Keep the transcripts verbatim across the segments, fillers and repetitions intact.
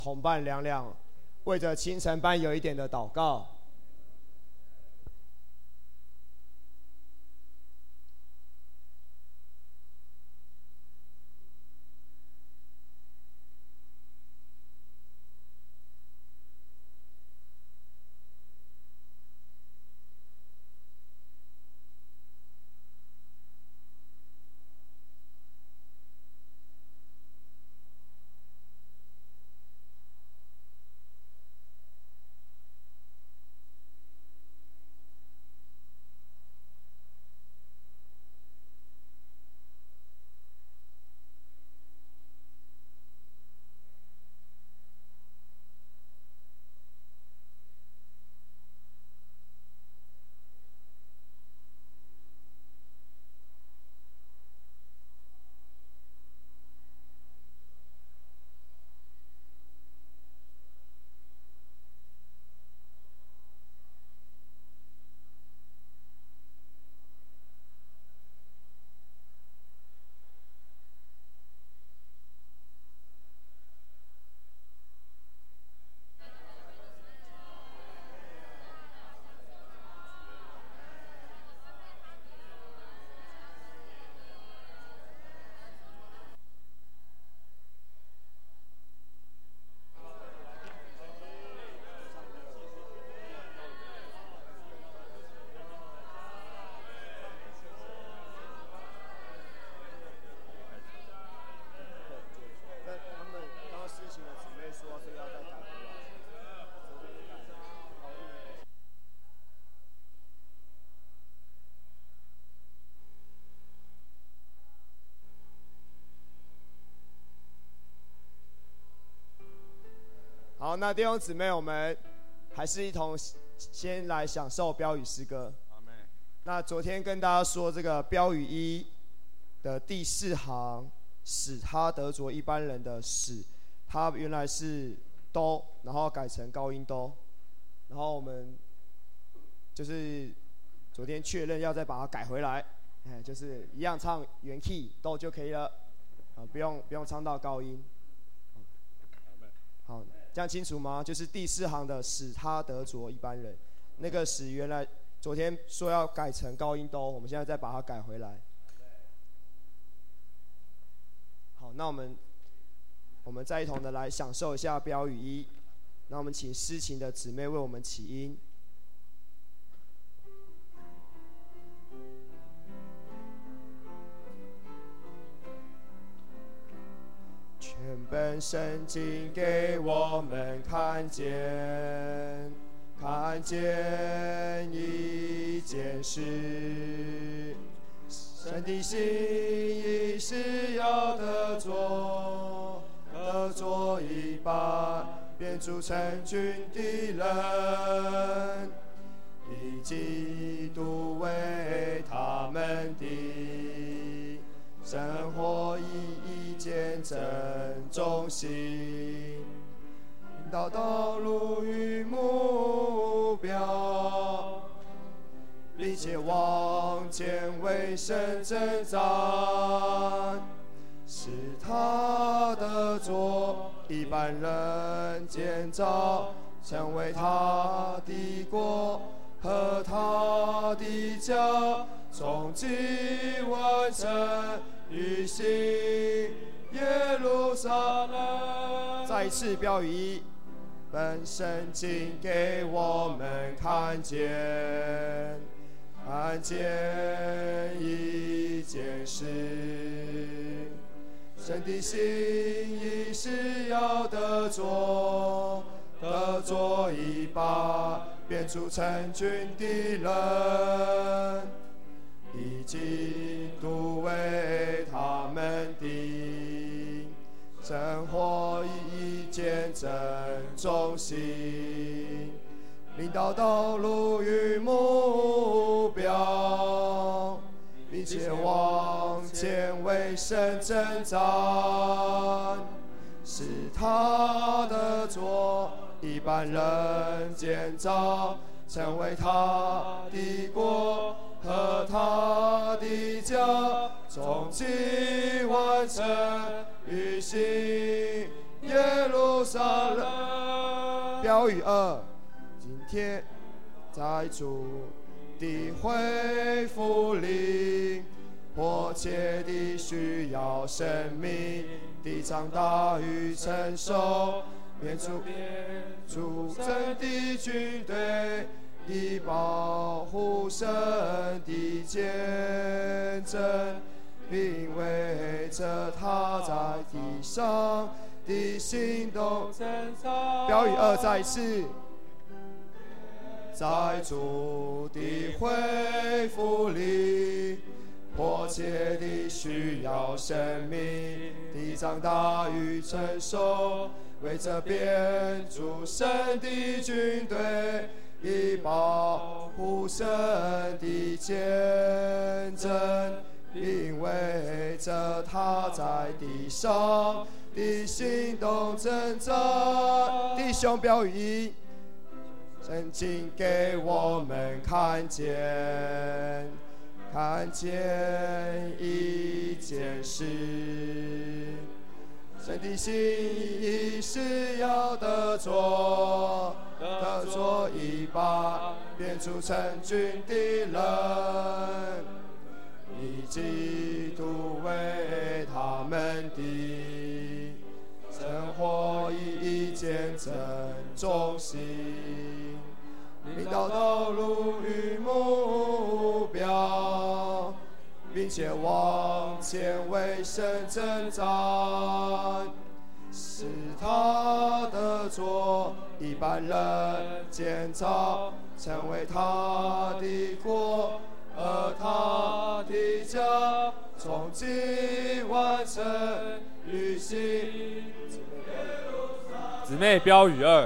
同伴两两为着清晨班有一点的祷告。好，那弟兄姊妹，我们还是一同先来享受标语诗歌。那昨天跟大家说，这个标语一的第四行，使他得着一般人的使，它原来是哆，然后改成高音哆，然后我们就是昨天确认要再把它改回来，哎，就是一样唱原 key 哆就可以了，啊，不用不用唱到高音。好。这样清楚吗？就是第四行的使他得着一般人，那个使原来昨天说要改成高音哆，我们现在再把它改回来。好，那我们我们再一同的来享受一下标语一，那我们请诗琴的姊妹为我们起音。全本圣经给我们看见，看见一件事，神的心意是要得着，得着一般，便筑成群的人，以基督为他们的生活意义见证中心，引导道路与目标，并且往前为神征战，使他得着一般人建造，成为他的国和他的家，从今完成与新耶路撒冷。再一次标语一，本圣经给我们看见，看见一件事，神的心意是要得着，得着一把，便筑成群的人，以基督为他们的生活意义见证中心，领导道路与目标，并且往前为神征战，使他的作一般人建造，成为他的国和他的家，从今完成与新耶路路撒冷。标语二：今天在主的恢复里，迫切地需要生命的长大与成熟，免除主真的军队，以保护神的见证，并为着他在地上的行动。标语二再一次：在主的恢复里，迫切地需要生命的长大与成熟，为着编组神的军队，以保护神的见证，并为着他在地上的行动征战。弟兄，标语一：圣经给我们看见，看见一件事，神的心意是要得着，得着一把变出成军的人，以基督为他们的生活以一见证中心，领导道路与目标，并且往前为神征战，使他的作一般人建造，成为他的国，而他的家从今完成旅行。 姊妹标语二：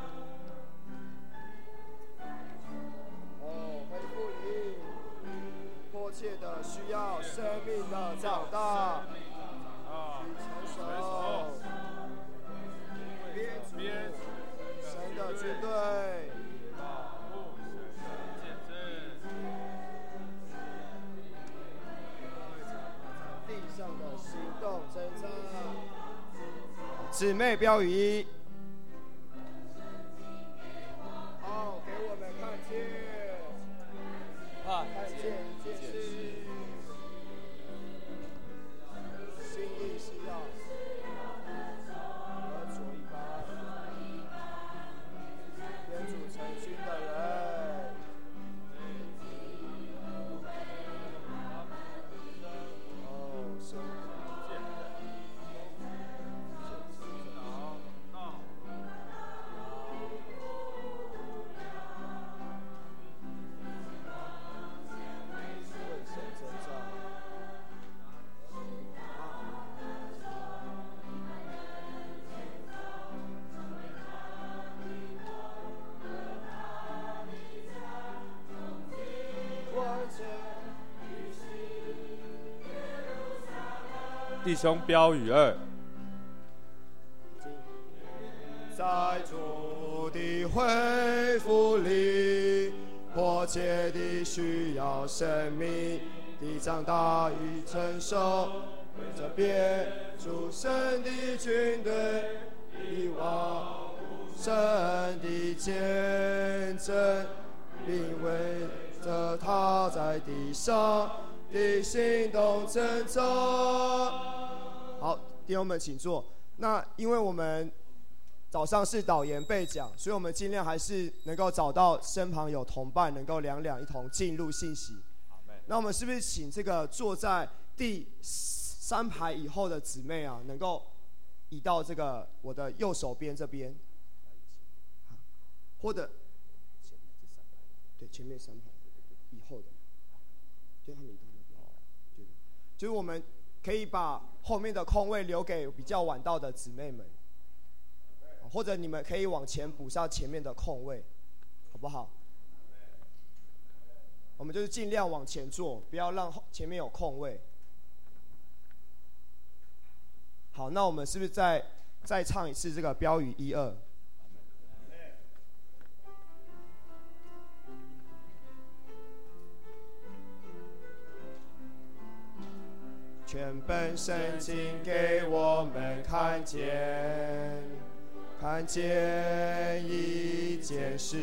迫切的需要生命的长大与成熟，编组神的军队，地上的行动征战。姊妹标语一：好，给我们看见，看见一件事，心意是要和主一般编组成军的人，哦，是。 弟兄标语二： 在主的恢复里，迫切地需要生命的长大与成熟，为着编组神的军队，以往神的见证，并为着他在地上的行动征战。好，弟兄们请坐。那因为我们早上是导言备讲，所以我们尽量还是能够找到身旁有同伴，能够两两一同进入信息。那我们是不是请这个坐在第三排以后的姊妹啊，能够移到这个我的右手边这边，或者对前面三排以后的，就他们移到那边，就是我们可以把后面的空位留给比较晚到的姊妹们，或者你们可以往前补上前面的空位，好不好？我们就是尽量往前坐，不要让前面有空位。好，那我们是不是再再唱一次这个标语一二？全本圣经给我们看见， 看见一件事，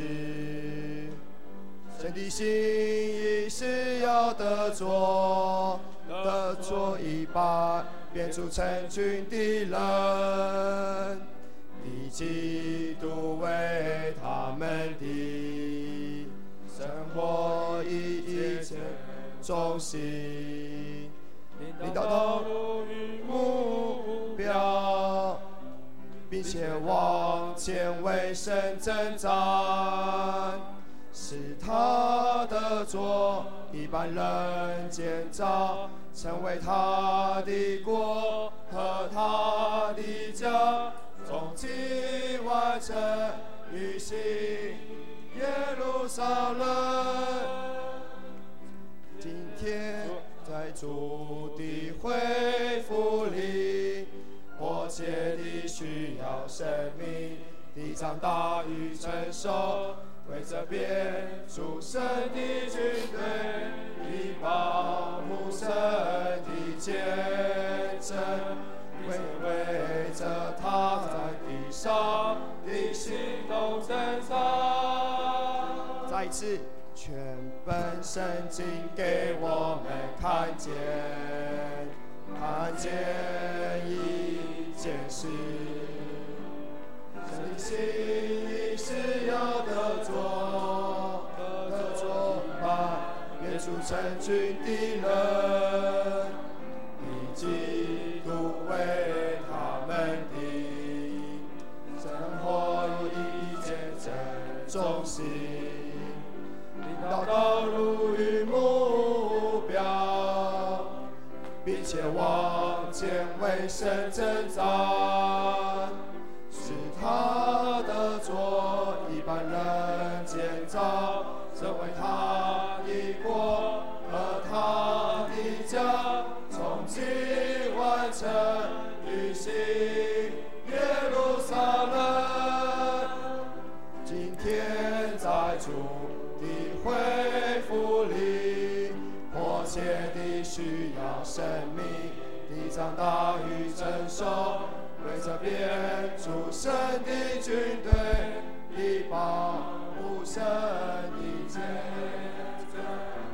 神的心意是要得着，得着一把，变出成群的人，以基督为他们的生活一切中心，领导道路与目标，并且往前为神征战，使他得着一般人建造，成为他的国和他的家，终极完成于新耶路撒冷。今天在主的恢复里，迫切地需要生命的长大与成熟，为这变出神的军队，以保护神的见证，为为着他在地上的行动征战。再一次，全本圣经给我们看见，看见一件事，神的心意是要得着，得着吧，变出成群的人，以基督为他们的生活一切正中心，领导道路与目标，并且往前为神征战，使他得着一般人建造，成为他的国和他的家，从今完成于新耶路撒冷。今天在主的恢复里，迫切地需要生命的长大与成熟，为这变出神的军队，以保护神的见证。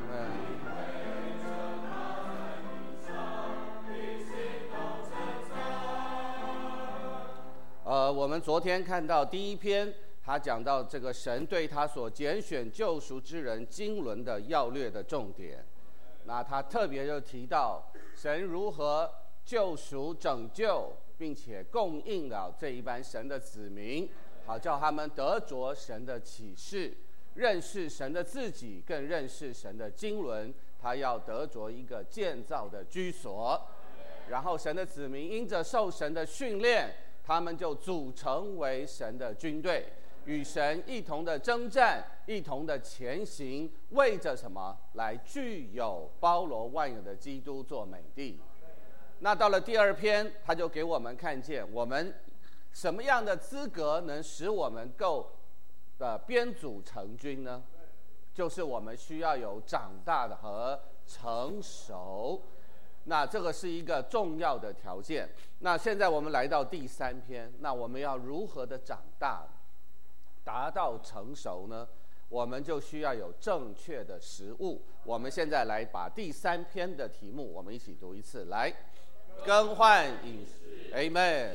呃，我们昨天看到第一篇，他讲到这个神对他所拣选救赎之人经纶的要略的重点。那他特别就提到神如何救赎拯救，并且供应了这一班神的子民，好叫他们得着神的启示，认识神的自己，更认识神的经纶。他要得着一个建造的居所，然后神的子民因着受神的训练，他们就组成为神的军队，与神一同的征战，一同的前行，为着什么？来具有包罗万有的基督做美地。那到了第二篇，他就给我们看见我们什么样的资格能使我们够呃编组成军呢？就是我们需要有长大的和成熟，那这个是一个重要的条件。那现在我们来到第三篇，那我们要如何的长大，达到成熟呢？我们就需要有正确的食物。我们现在来把第三篇的题目，我们一起读一次，来，更换饮食 ，Amen，Amen，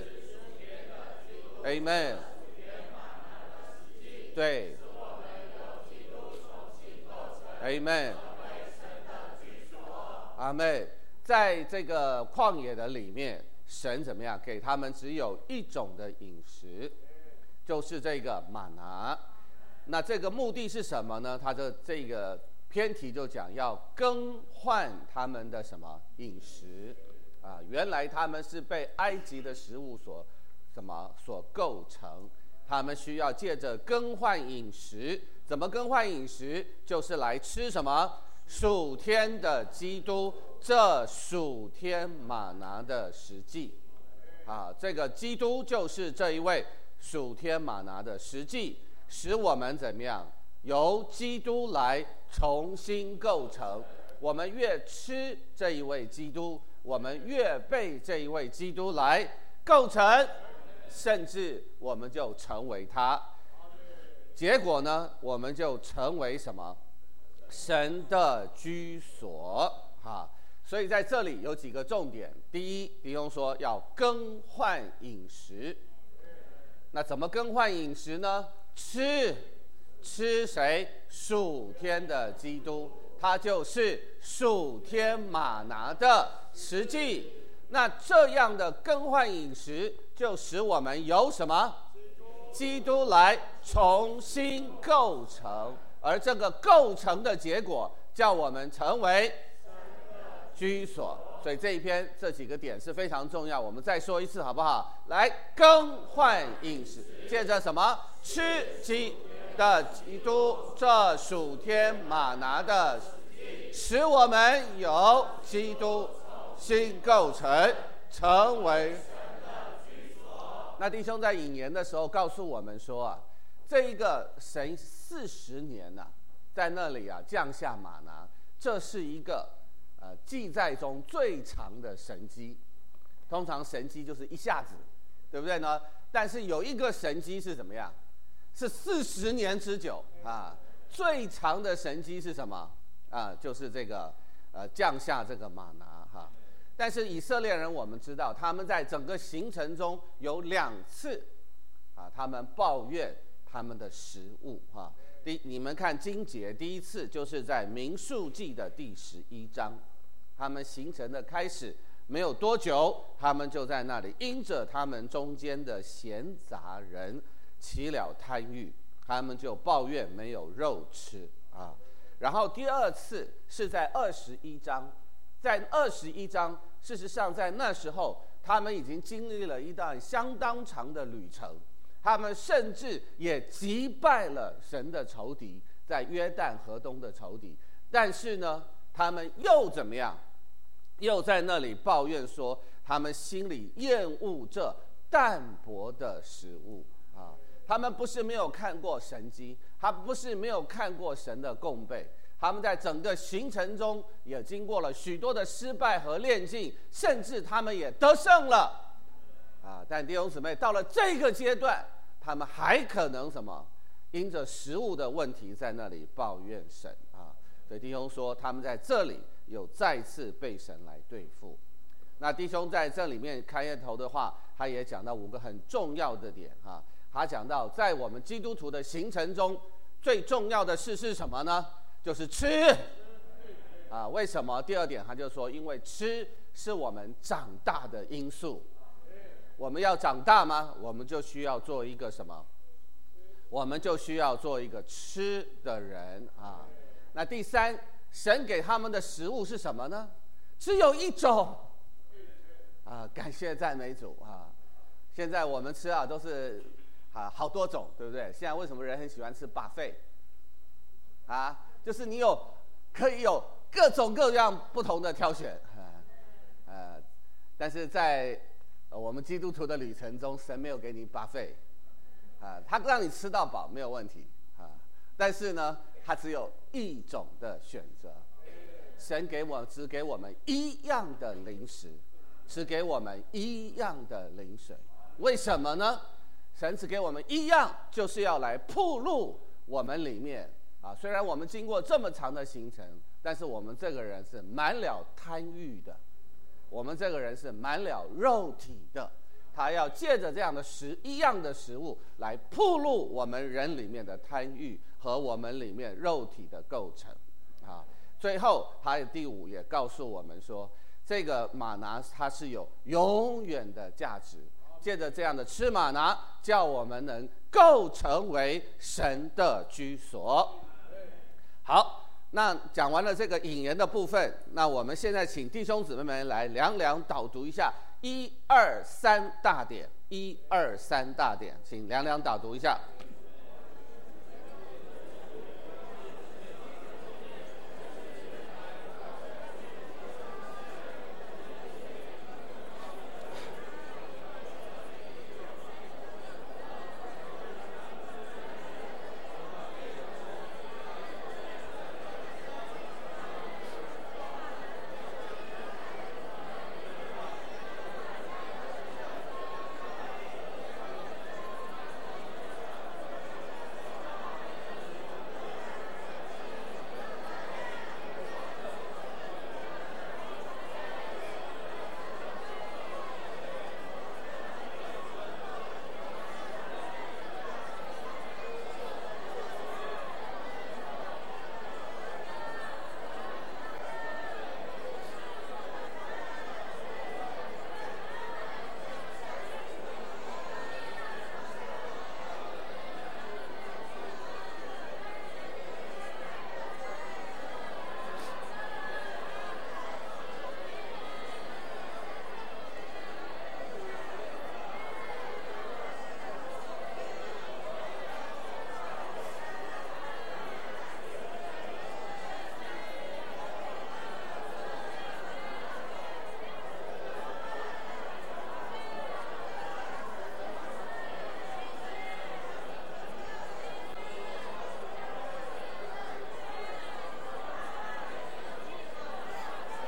Amen 对 ，Amen， 阿们。在这个旷野的里面，神怎么样？给他们只有一种的饮食，就是这个玛拿。那这个目的是什么呢？他的这个篇题就讲要更换他们的什么饮食啊？原来他们是被埃及的食物所什么所构成，他们需要借着更换饮食。怎么更换饮食？就是来吃什么？属天的基督，这属天玛拿的实际啊，这个基督就是这一位属天玛拿的实际，使我们怎么样？由基督来重新构成。我们越吃这一位基督，我们越被这一位基督来构成。 甚至我们就成为他。结果呢，我们就成为什么？神的居所啊！所以在这里有几个重点。第一，弟兄说要更换饮食。那怎么更换饮食呢？吃，吃谁？属天的基督，他就是属天玛拿的实际。那这样的更换饮食，就使我们由什么？基督来重新构成，而这个构成的结果，叫我们成为居所。所以这一篇这几个点是非常重要，我们再说一次好不好？来，更换饮食，接着什么？吃基的基督，这属天玛拿的，使我们有基督新构成，成为。那弟兄在引言的时候告诉我们说啊，这一个神四十年啊，在那里啊降下玛拿，这是一个呃记载中最长的神迹。通常神迹就是一下子，对不对呢？但是有一个神迹是怎么样？是四十年之久啊！最长的神迹是什么啊？就是这个呃降下这个玛拿哈。但是以色列人，我们知道他们在整个行程中有两次，啊，他们抱怨他们的食物哈。第，你们看经节，第一次就是在民数记的第十一章，他们行程的开始没有多久，他们就在那里因着他们中间的闲杂人起了贪欲，他们就抱怨没有肉吃啊。然后第二次是在二十一章。在二十一章，事实上在那时候，他们已经经历了一段相当长的旅程，他们甚至也击败了神的仇敌，在约旦河东的仇敌。但是呢，他们又怎么样？又在那里抱怨说，他们心里厌恶这淡薄的食物啊！他们不是没有看过神迹，他不是没有看过神的供备。他们在整个行程中也经过了许多的失败和炼净，甚至他们也得胜了，啊！但弟兄姊妹，到了这个阶段，他们还可能什么？因着食物的问题，在那里抱怨神啊！所以弟兄说，他们在这里有再次被神来对付。那弟兄在这里面开头的话，他也讲到五个很重要的点啊。他讲到，在我们基督徒的行程中，最重要的事是什么呢？就是吃啊！为什么？第二点，他就说，因为吃是我们长大的因素。我们要长大吗？我们就需要做一个什么？我们就需要做一个吃的人啊！那第三，神给他们的食物是什么呢？只有一种啊！感谢赞美主啊！现在我们吃啊都是啊好多种，对不对？现在为什么人很喜欢吃 buffet 啊？就是你有可以有各种各样不同的挑选，啊，呃，但是在我们基督徒的旅程中，神没有给你 buffet， 啊，他让你吃到饱没有问题啊，但是呢，他只有一种的选择，神给我只给我们一样的零食，只给我们一样的灵水，为什么呢？神只给我们一样，就是要来暴露我们里面。啊，虽然我们经过这么长的行程，但是我们这个人是满了贪欲的，我们这个人是满了肉体的，他要借着这样的食一样的食物来暴露我们人里面的贪欲和我们里面肉体的构成。啊，最后还有第五也告诉我们说，这个玛拿它是有永远的价值。借着这样的吃玛拿，叫我们能够成为神的居所。好，那讲完了这个引言的部分，那我们现在请弟兄姊妹们来两两导读一下一二三大点，一二三大点，请两两导读一下。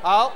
好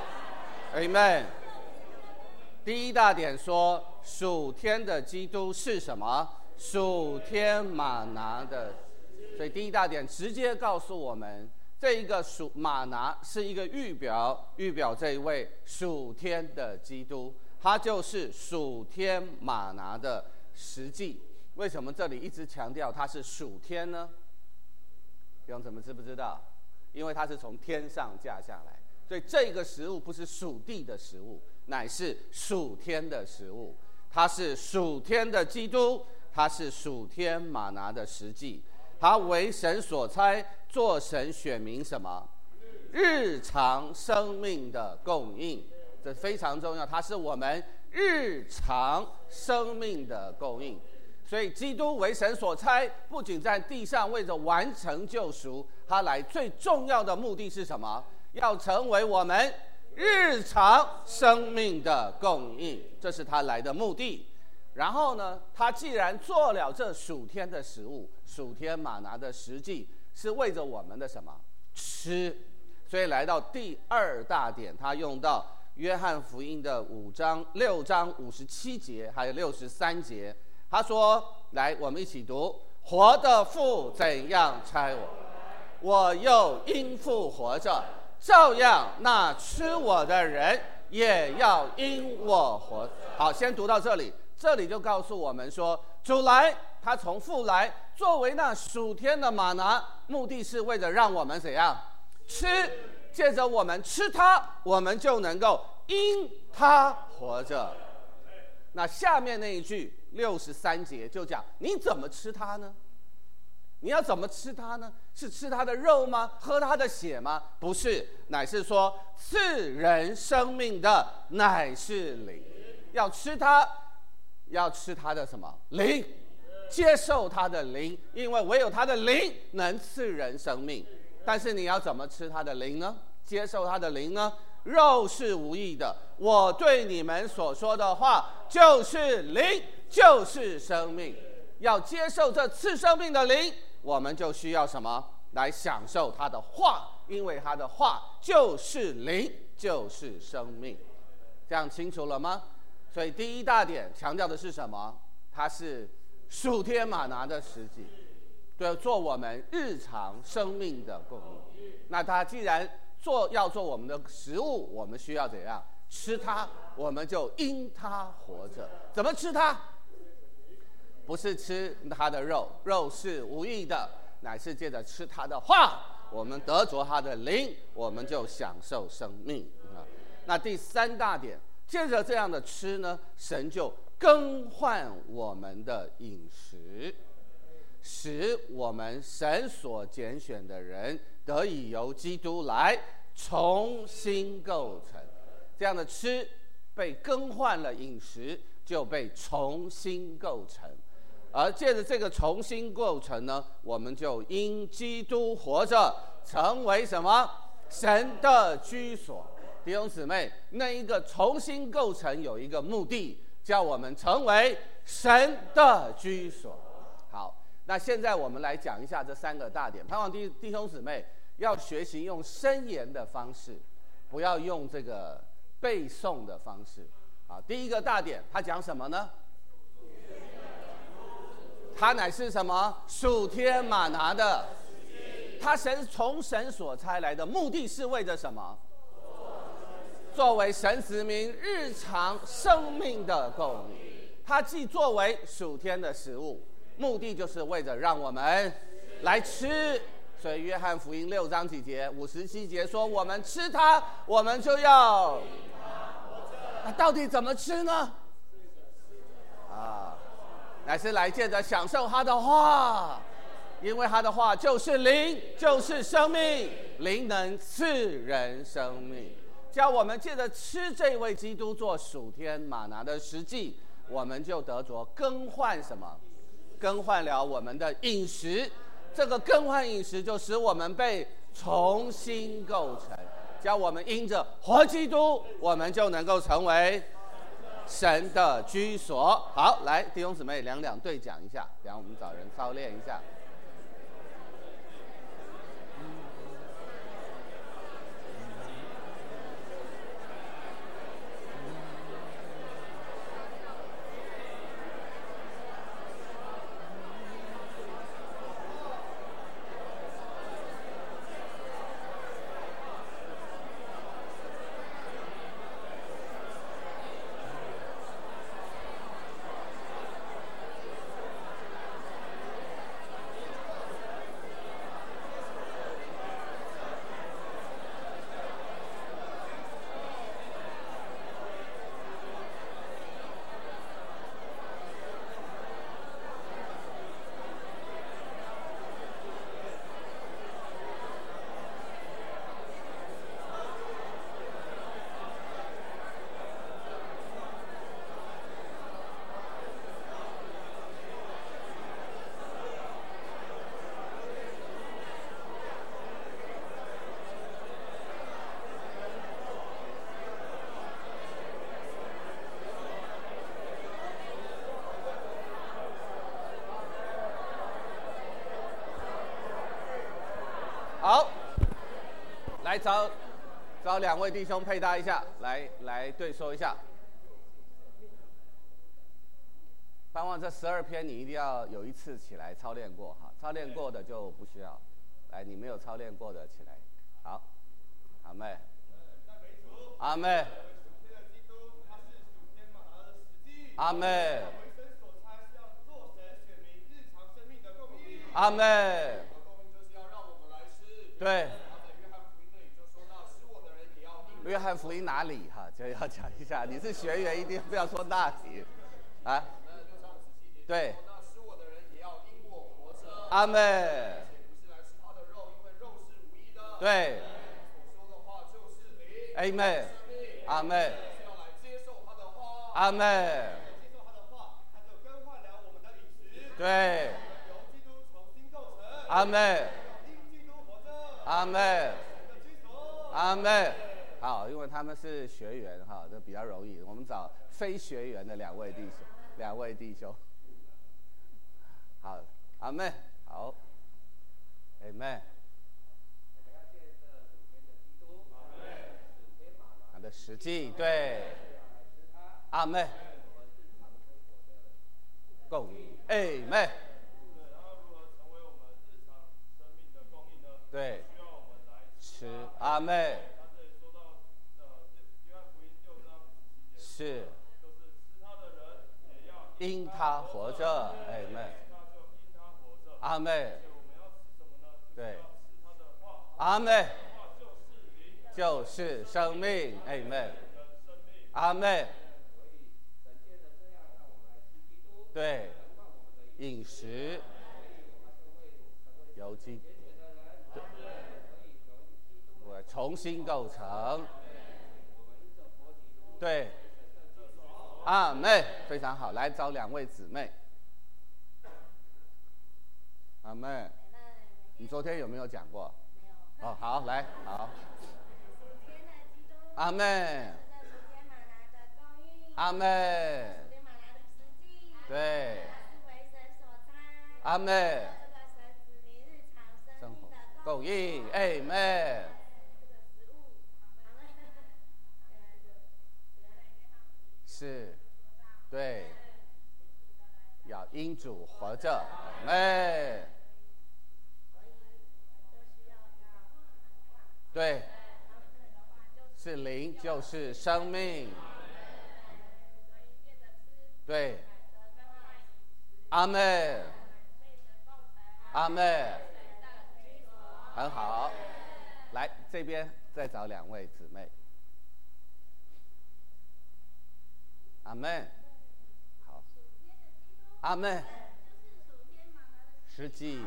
，Amen。第一大点说，属天的基督是什么？属天玛拿的。所以第一大点直接告诉我们，这一个属玛拿是一个预表，预表这一位属天的基督，他就是属天玛拿的实际。为什么这里一直强调它是属天呢？弟兄姊妹知不知道？因为它是从天上降下来，所以这个食物不是属地的食物，乃是属天的食物。它是属天的基督，它是属天玛拿的实际。它为神所差，做神选民什么？日常生命的供应，这非常重要。它是我们日常生命的供应。所以基督为神所差，不仅在地上为着完成救赎，他来最重要的目的是什么？要成为我们日常生命的供应，这是他来的目的。然后呢，他既然做了这属天的食物，属天玛拿的实际，是为着我们的什么？吃。所以来到第二大点，他用到约翰福音的五章六章五十七节，还有六十三节。他说：“来，我们一起读。活的父怎样差我，我又因父活着，照样那吃我的人也要因我活。”好，先读到这里。这里就告诉我们说，主来，他从父来，作为那属天的玛拿，目的是为了让我们怎样吃。借着我们吃它，我们就能够因它活着。那下面那一句六十三节就讲，你怎么吃它呢？你要怎么吃它呢？是吃它的肉吗？喝它的血吗？不是，乃是说赐人生命的乃是灵。要吃它，要吃它的什么？灵，接受它的灵，因为唯有它的灵能赐人生命。但是你要怎么吃它的灵呢？接受它的灵呢？肉是无益的，我对你们所说的话就是灵，就是生命。要接受这赐生命的灵，我们就需要什么？来享受他的话，因为他的话就是灵，就是生命。这样清楚了吗？所以第一大点强调的是什么？它是属天玛拿的实际，对，做我们日常生命的供应。那他既然做要做我们的食物，我们需要怎样吃它？我们就因它活着。怎么吃它？不是吃它的肉，肉是无益的，乃是借着吃它的话，我们得着它的灵，我们就享受生命。那第三大点，借着这样的吃呢，神就更换我们的饮食，使我们神所拣选的人得以由基督来重新构成。这样的吃被更换了饮食，就被重新构成。而借着这个重新构成呢，我们就因基督活着，成为什么？神的居所。弟兄姊妹，那一个重新构成有一个目的，叫我们成为神的居所。好，那现在我们来讲一下这三个大点。盼望弟弟兄姊妹要学习用申言的方式，不要用这个背诵的方式。好，第一个大点，他讲什么呢？他乃是什么？属天玛拿的。他神从神所差来的目的是为着什么？作为神子民日常生命的供应。他既作为属天的食物，目的就是为着让我们来吃。所以约翰福音六章几节五十七节说，我们吃它，我们就要。那到底怎么吃呢？啊，乃是来借着享受他的话，因为他的话就是灵，就是生命，灵能赐人生命。叫我们借着吃这位基督做属天玛拿的实际，我们就得着更换什么？更换了我们的饮食。这个更换饮食就使我们被重新构成，叫我们因着活基督，我们就能够成为神的居所。好，来弟兄姊妹两两对讲一下，然后我们找人操练一下。 好，来找找两位弟兄配搭一下，来来对说一下。盼望这十二篇你一定要有一次起来操练过哈，操练过的就不需要。来，你没有操练过的起来。好，阿妹，阿妹，阿妹，阿妹，对。约翰福音哪里哈？就要讲一下，你是学员，一定不要说那里，啊？对。阿妹。对。阿妹，阿妹，阿妹。对。阿妹，阿妹，阿妹。好，因为他们是学员哈，这比较容易。我们找非学员的两位弟兄，两位弟兄。好，阿妹，好，阿妹。他的实际对，阿妹，供应，阿妹。对，吃，阿妹。是，因他活着，哎妹，阿妹，对，阿妹，就是生命，哎妹，阿妹，对，饮食，有机，对，我重新构成，对。阿妹，非常好，来找两位姊妹。阿妹，你昨天有没有讲过？没有。哦，好，来，好。阿妹。阿妹。对。阿妹。生活供应，哎妹。是，对，要因主活着，哎，对，是灵就是生命，对，阿妹，阿妹，很好，来这边再找两位姊妹。阿妹，好，阿妹，实际，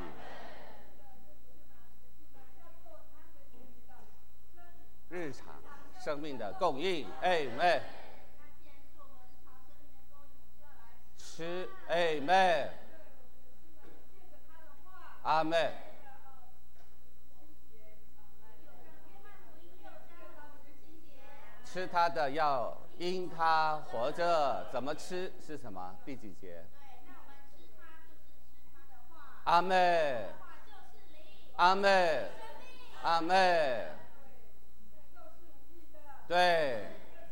日常生命的供应，哎妹，吃，哎妹，阿妹，吃他的要因他活着，怎么吃是什么？第几节？阿妹，阿妹，阿妹，对，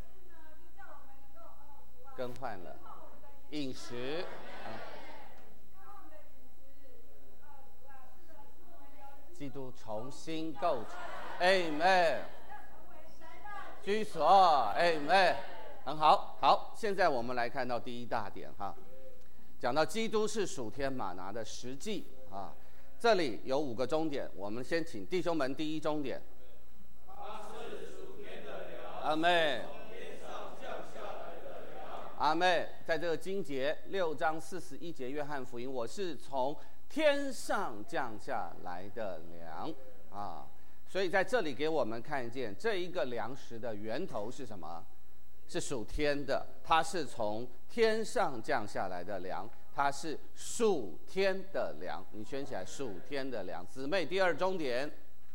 更换了饮食，基督重新构成，哎妹，居所，哎妹。很好，好，现在我们来看到第一大点哈，讲到基督是属天马拿的实际啊，这里有五个终点，我们先请弟兄们第一终点。 他是属天的粮， 阿妹， 天上降下来的粮。 阿妹，在这个经节六章四十一节约翰福音，我是从天上降下来的粮啊，所以在这里给我们看见这一个粮食的源头是什么？是属天的，它是从天上降下来的粮，它是属天的粮。你圈起来，属天的粮。姊妹，第二终点，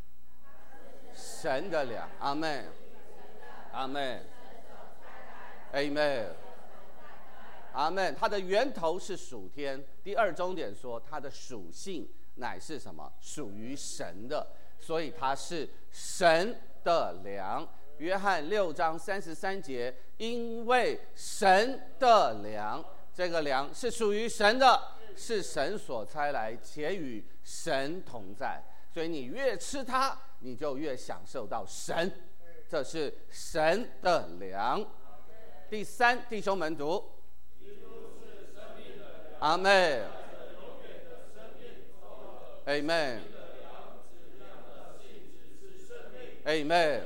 神的粮。阿们，阿们，阿们，阿们。它的源头是属天。第二终点说，它的属性乃是什么？属于神的。 所以它是神的粮。约翰六章三十三节，因为神的粮，这个粮是属于神的，是神所差来，且与神同在。所以你越吃它，你就越享受到神，这是神的粮。第三，弟兄们读。阿们。阿们。阿们。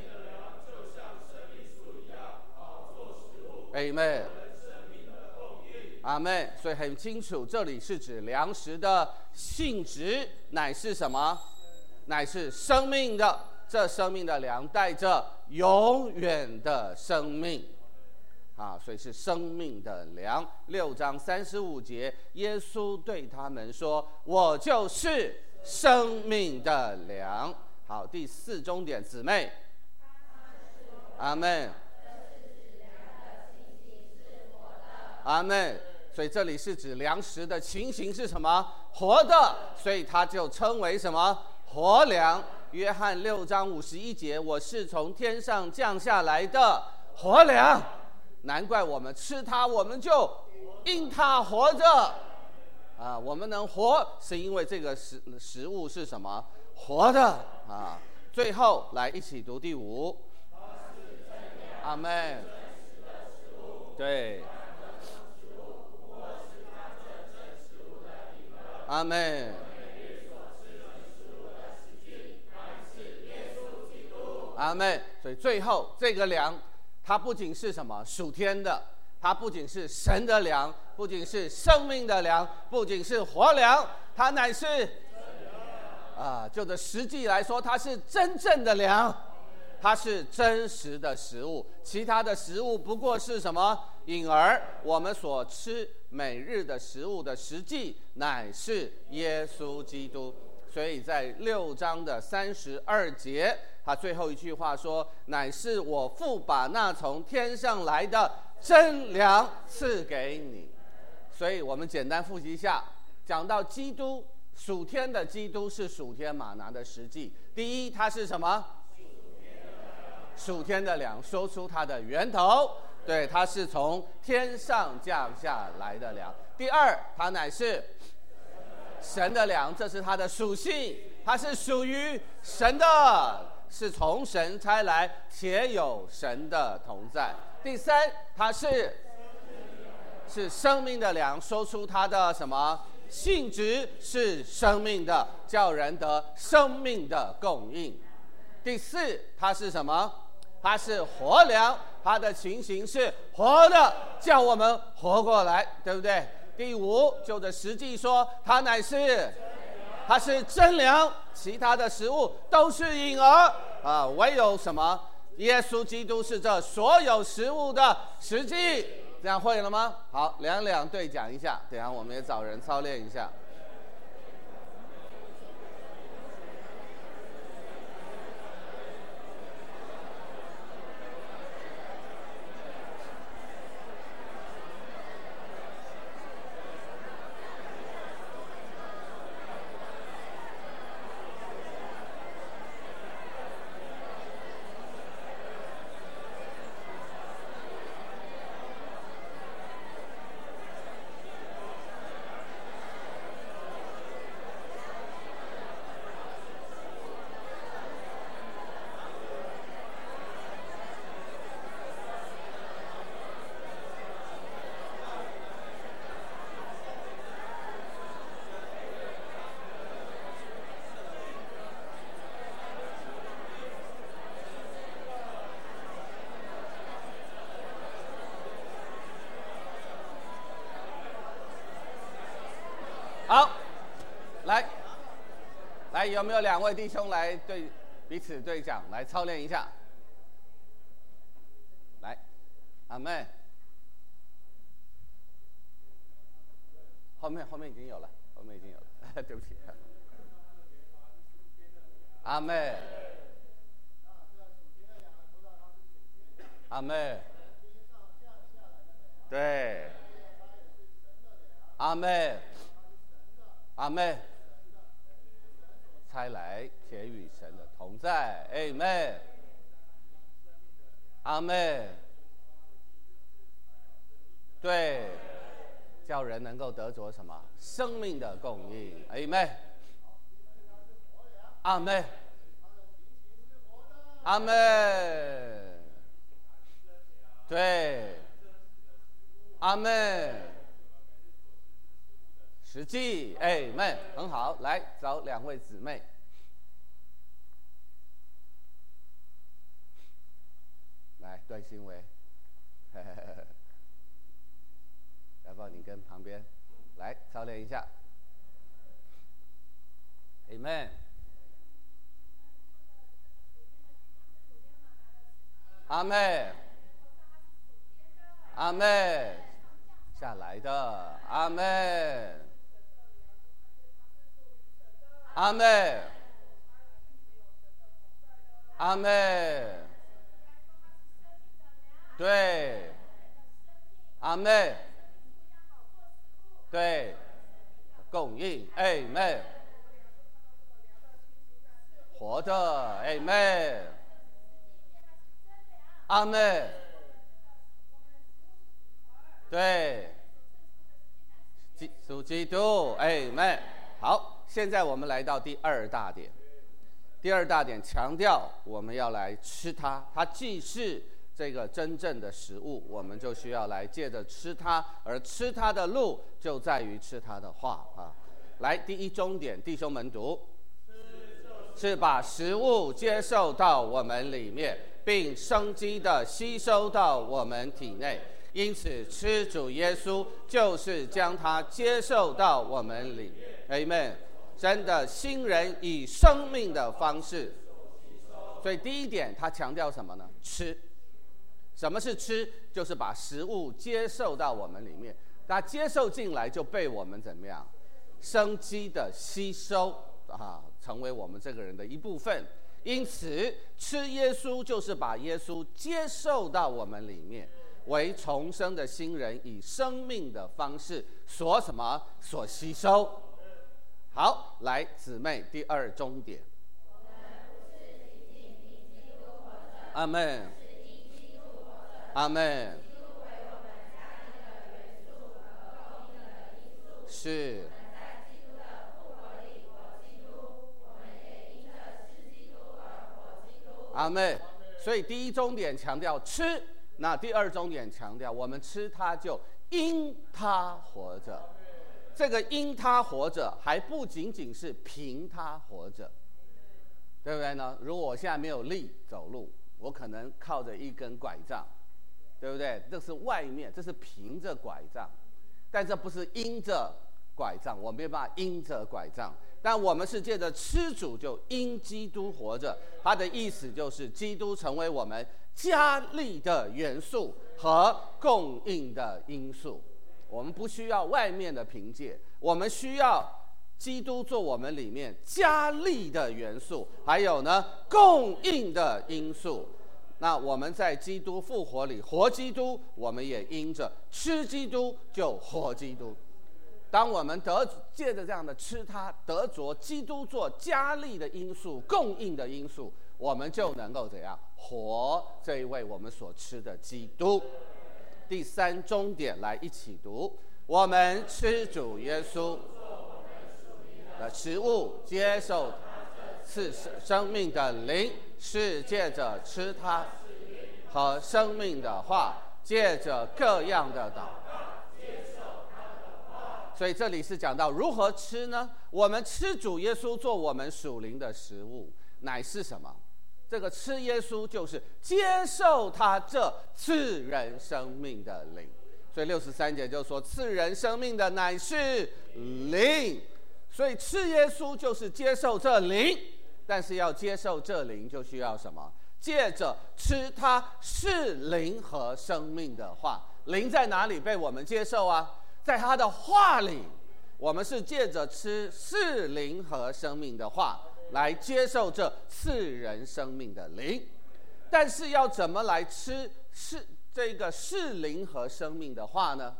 阿们。阿们。所以很清楚，这里是指粮食的性质乃是什么？乃是生命的。这生命的粮带着永远的生命。啊，所以是生命的粮。六章三十五节，耶稣对他们说：“我就是生命的粮。”好，第四终点，姊妹。阿们。阿们。所以这里是指粮食的情形是什么？活的，所以它就称为什么？活粮。约翰六章五十一节，我是从天上降下来的活粮。难怪我们吃它，我们就因它活着啊！我们能活，是因为这个食食物是什么？活的啊！最后来一起读第五。阿们。对。阿们。阿们。所以最后这个粮，它不仅是什么属天的，它不仅是神的粮，不仅是生命的粮，不仅是活粮，它乃是啊，就这实际来说，它是真正的粮，它是真实的食物。其他的食物不过是什么影儿，我们所吃每日的食物的实际乃是耶稣基督。所以在六章的三十二节，他最后一句话说：“乃是我父把那从天上来的真粮赐给你。”所以我们简单复习一下，讲到基督，属天的基督是属天玛拿的实际。第一，它是什么？属天的粮，说出它的源头，对，它是从天上降下来的粮。第二，它乃是神的粮，这是它的属性，它是属于神的，是从神差来，且有神的同在。第三，它是是生命的粮，说出它的什么性质是生命的，叫人得生命的供应。第四，它是什么？它是活粮，它的情形是活的，叫我们活过来，对不对？第五，就着实际说，它乃是，它是真粮，其他的食物都是影儿啊，唯有什么？耶稣基督是这所有食物的实际。这样会了吗？好，两两对讲一下，等一下我们也找人操练一下。好，来，来，有没有两位弟兄来对彼此对讲，来操练一下？来，阿妹，后面后面已经有了，后面已经有了，对不起。阿妹，阿妹，对，阿妹。阿妹， 差来，且与神的同在。阿们，阿们。对，叫人能够得着什么生命的供应。阿们，阿们，阿们。对，阿们。实际，阿们，很好。来找两位姊妹。来，段新维。要不要你跟旁边来操练一下 ？Amen。阿妹，阿妹，下来的阿妹，阿妹，阿妹，对，阿妹。对，供应，阿们，活着，阿们，阿们，对，属基督，阿们。好，现在我们来到第二大点。第二大点强调我们要来吃它，它既是这个真正的食物，我们就需要来借着吃它，而吃它的路就在于吃它的话啊。来，第一中点，弟兄们读，是把食物接受到我们里面，并生机的吸收到我们体内。因此，吃主耶稣就是将它接受到我们里面。Amen。真的，新人以生命的方式。所以第一点，他强调什么呢？吃。什么是吃？就是把食物接受到我们里面，它接受进来就被我们怎么样？生机的吸收啊，成为我们这个人的一部分。因此，吃耶稣就是把耶稣接受到我们里面，为重生的新人以生命的方式所什么？所吸收。好，来，姊妹，第二中点。阿们。阿们。是。阿们。所以第一中点强调吃，那第二中点强调我们吃它就因它活着。这个因它活着还不仅仅是凭它活着，对不对呢？如果我现在没有力走路，我可能靠着一根拐杖，对不对？这是外面，这是凭着拐杖，但这不是因着拐杖，我没有办法因着拐杖。但我们是借着吃主就因基督活着，它的意思就是基督成为我们加力的元素和供应的因素。我们不需要外面的凭借，我们需要基督做我们里面加力的元素，还有呢供应的因素。那我们在基督复活里活基督，我们也因着吃基督就活基督。当我们得借着这样的吃它，得着基督做加力的因素、供应的因素，我们就能够怎样活这一位我们所吃的基督。第三中点，来一起读：我们吃主耶稣的食物，接受赐生命的灵，是借着吃它和生命的话，借着各样的祷告。所以这里是讲到如何吃呢？我们吃主耶稣做我们属灵的食物，乃是什么？这个吃耶稣就是接受他这赐人生命的灵。所以六十三节就说，赐人生命的乃是灵。所以吃耶稣就是接受这灵，但是要接受这灵就需要什么？借着吃它是灵和生命的话。灵在哪里被我们接受啊？在他的话里。我们是借着吃是灵和生命的话来接受这赐人生命的灵。但是要怎么来吃是这个是灵和生命的话呢？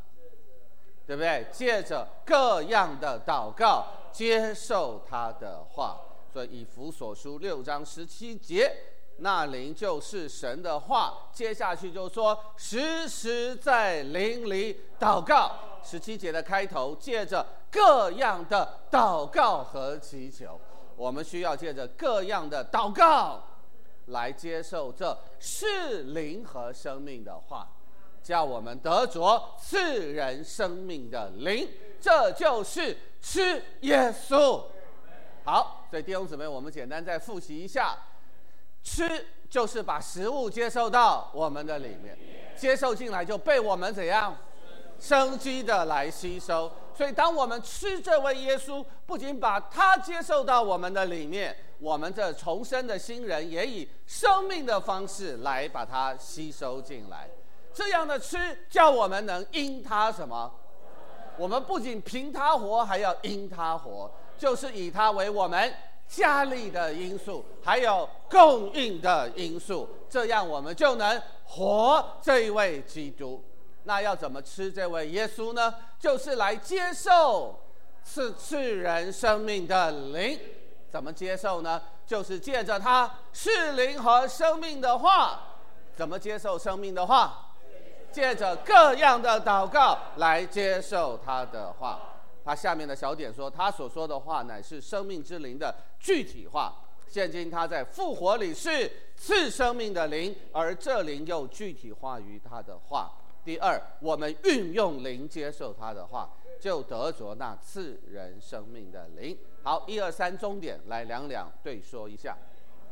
对不对？借着各样的祷告接受他的话。 所以以弗所书六章十七节，那灵就是神的话。接下去就说时时在灵里祷告。十七节的开头，借着各样的祷告和祈求，我们需要借着各样的祷告来接受这是灵和生命的话，叫我们得着赐人生命的灵，这就是吃耶稣。好，所以弟兄姊妹，我们简单再复习一下，吃就是把食物接受到我们的里面，接受进来就被我们怎样生机的来吸收。所以当我们吃这位耶稣，不仅把他接受到我们的里面，我们这重生的新人也以生命的方式来把它吸收进来。这样的吃叫我们能因他什么？我们不仅凭他活，还要因他活，就是以他为我们加力的因素，还有供应的因素，这样我们就能活这一位基督。那要怎么吃这位耶稣呢？就是来接受是赐人生命的灵。怎么接受呢？就是借着他是灵和生命的话。怎么接受生命的话？借着各样的祷告来接受他的话。他下面的小点说，他所说的话乃是生命之灵的具体化。现今他在复活里是赐生命的灵，而这灵又具体化于他的话。第二，我们运用灵接受他的话，就得着那赐人生命的灵。好，一二三，终点来两两对说一下。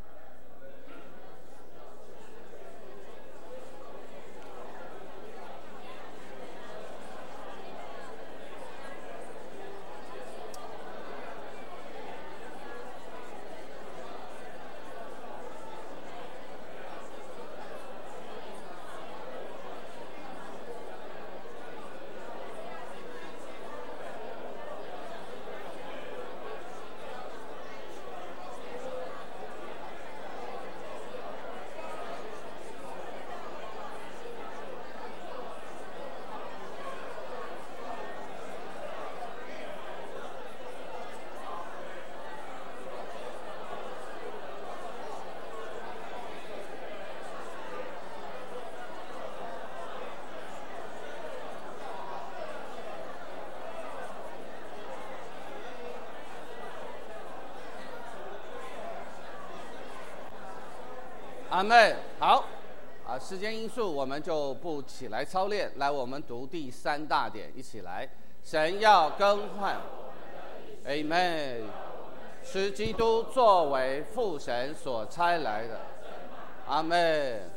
阿们。好，啊，时间因素我们就不起来操练。来，我们读第三大点，一起来。神要更换 ，Amen， 使基督作为父神所差来的，阿们。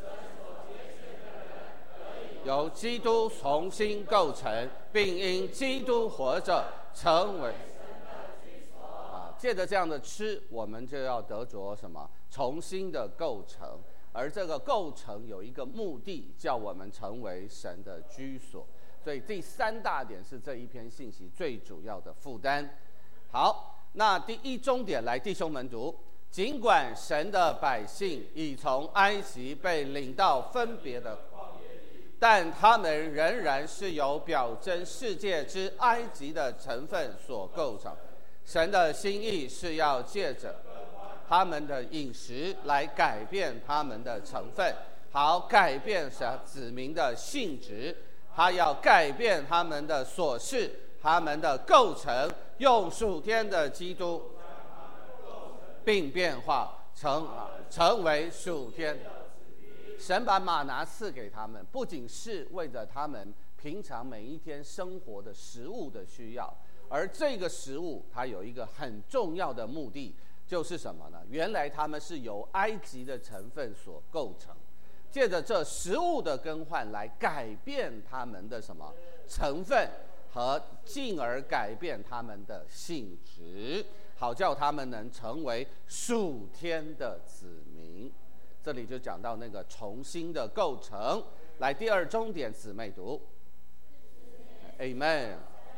由基督重新构成，并因基督活着，成为。借着这样的吃，我们就要得着什么？重新的构成。而这个构成有一个目的，叫我们成为神的居所。所以第三大点是这一篇信息最主要的负担。好，那第一终点来，弟兄们读：尽管神的百姓已从埃及被领到分别的旷野里，但他们仍然是由表征世界之埃及的成分所构成。神的心意是要借着他们的饮食来改变他们的成分，好改变子民的性质，他要改变他们的所事，他们的构成，用属天的基督并变化成成为属天。神把玛拿赐给他们，不仅是为着他们平常每一天生活的食物的需要，而这个食物它有一个很重要的目的，就是什么呢？原来他们是由埃及的成分所构成，借着这食物的更换来改变他们的什么成分，和进而改变他们的性质，好叫他们能成为属天的子民。这里就讲到那个重新的构成。来，第二终点，姊妹读 Amen，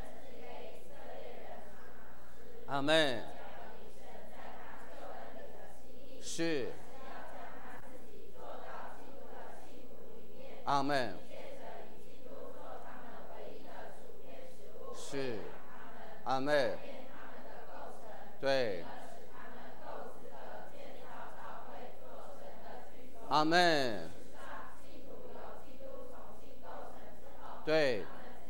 阿们。是，阿们。是，阿们。对， 阿们。对，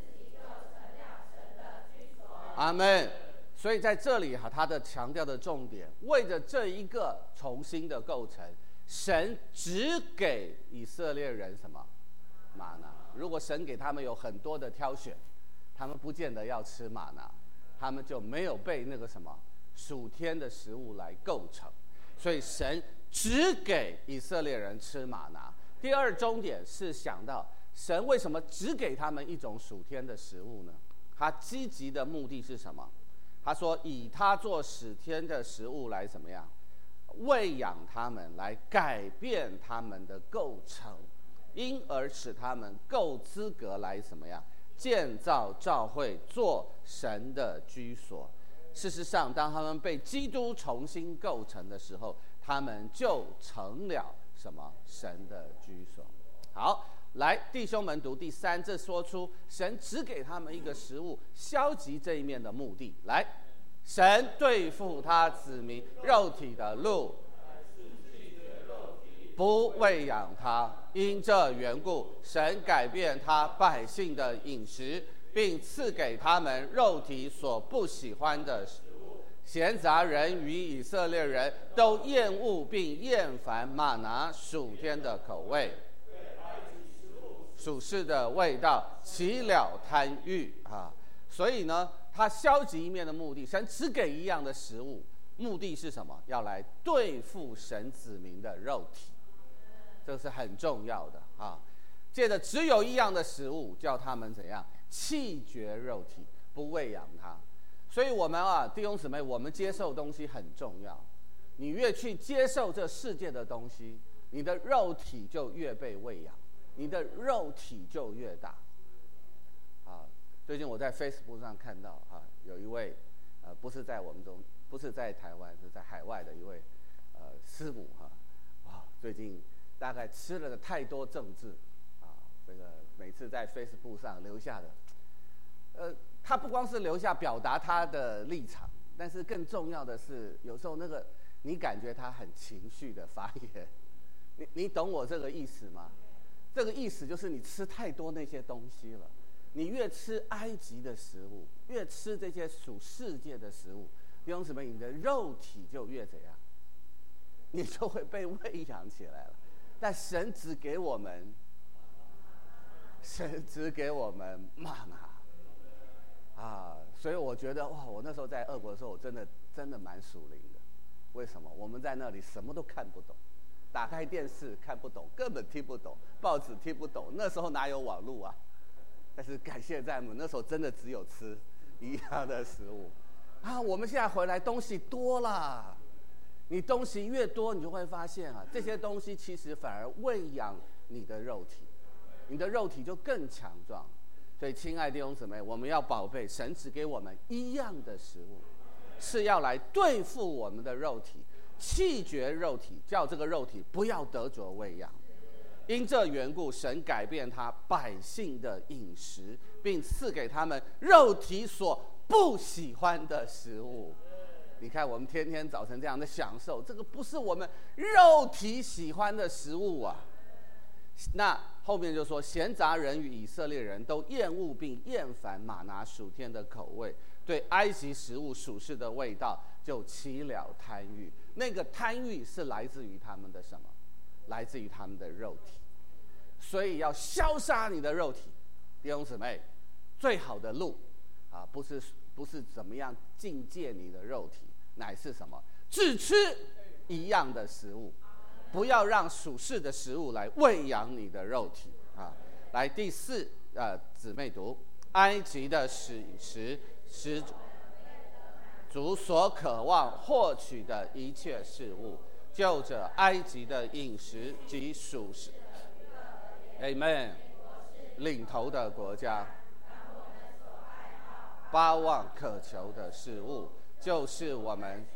阿们。所以在这里哈，他的强调的重点，为着这一个重新的构成，神只给以色列人什么？玛拿。如果神给他们有很多的挑选，他们不见得要吃玛拿，他们就没有被那个什么属天的食物来构成。所以神只给以色列人吃玛拿。第二重点是想到神为什么只给他们一种属天的食物呢？他积极的目的是什么？他说以他做属天的食物来怎么样喂养他们，来改变他们的构成，因而使他们够资格来怎么样建造教会，做神的居所。事实上，当他们被基督重新构成的时候，他们就成了什么？神的居所。好，来，弟兄们读第三，这说出神只给他们一个食物，消极这一面的目的。来，神对付他子民肉体的路，不喂养他，因这缘故，神改变他百姓的饮食，并赐给他们肉体所不喜欢的食物。闲杂人与以色列人都厌恶并厌烦玛拿属天的口味，属世的味道，起了贪欲啊！所以呢，他消极一面的目的，神只给一样的食物，目的是什么？要来对付神子民的肉体，这是很重要的啊！借着只有一样的食物，叫他们怎样弃绝肉体，不喂养它。所以我们啊，弟兄姊妹，我们接受东西很重要。你越去接受这世界的东西，你的肉体就越被喂养，你的肉体就越大。啊，最近我在 Facebook 上看到啊，有一位呃，不是在我们中，不是在台湾，是在海外的一位呃师母哈，哇，最近大概吃了太多政治啊，这个每次在 Facebook 上留下的，呃。他不光是留下表达他的立场，但是更重要的是，有时候那个你感觉他很情绪的发言，你你懂我这个意思吗？这个意思就是你吃太多那些东西了，你越吃埃及的食物，越吃这些属世界的食物，弟兄姊妹，你的肉体就越怎样，你就会被喂养起来了。但神只给我们，神只给我们玛拿。啊，所以我觉得哇，我那时候在俄国的时候，我真的真的蛮属灵的。为什么？我们在那里什么都看不懂，打开电视看不懂，根本听不懂，报纸听不懂。那时候哪有网络啊？但是感谢在我们那时候真的只有吃一样的食物啊。我们现在回来东西多了，你东西越多，你就会发现啊，这些东西其实反而喂养你的肉体，你的肉体就更强壮。所以，亲爱的弟兄姊妹，我们要宝贝神只给我们一样的食物，是要来对付我们的肉体，弃绝肉体，叫这个肉体不要得着喂养。因这缘故，神改变他百姓的饮食，并赐给他们肉体所不喜欢的食物。你看，我们天天早晨这样的享受，这个不是我们肉体喜欢的食物啊。那后面就说，闲杂人与以色列人都厌恶并厌烦玛拿属天的口味，对埃及食物属世的味道就起了贪欲。那个贪欲是来自于他们的什么？来自于他们的肉体。所以要消杀你的肉体，弟兄姊妹，最好的路啊，不是不是怎么样境界你的肉体，乃是什么？只吃一样的食物。不要让属世的食物来喂养你的肉体啊！来第四，呃，姊妹读，埃及的饮食是主所渴望获取的一切事物，就着埃及的饮食及属世 ，Amen， 领头的国家，巴望渴求的事物，就是我们，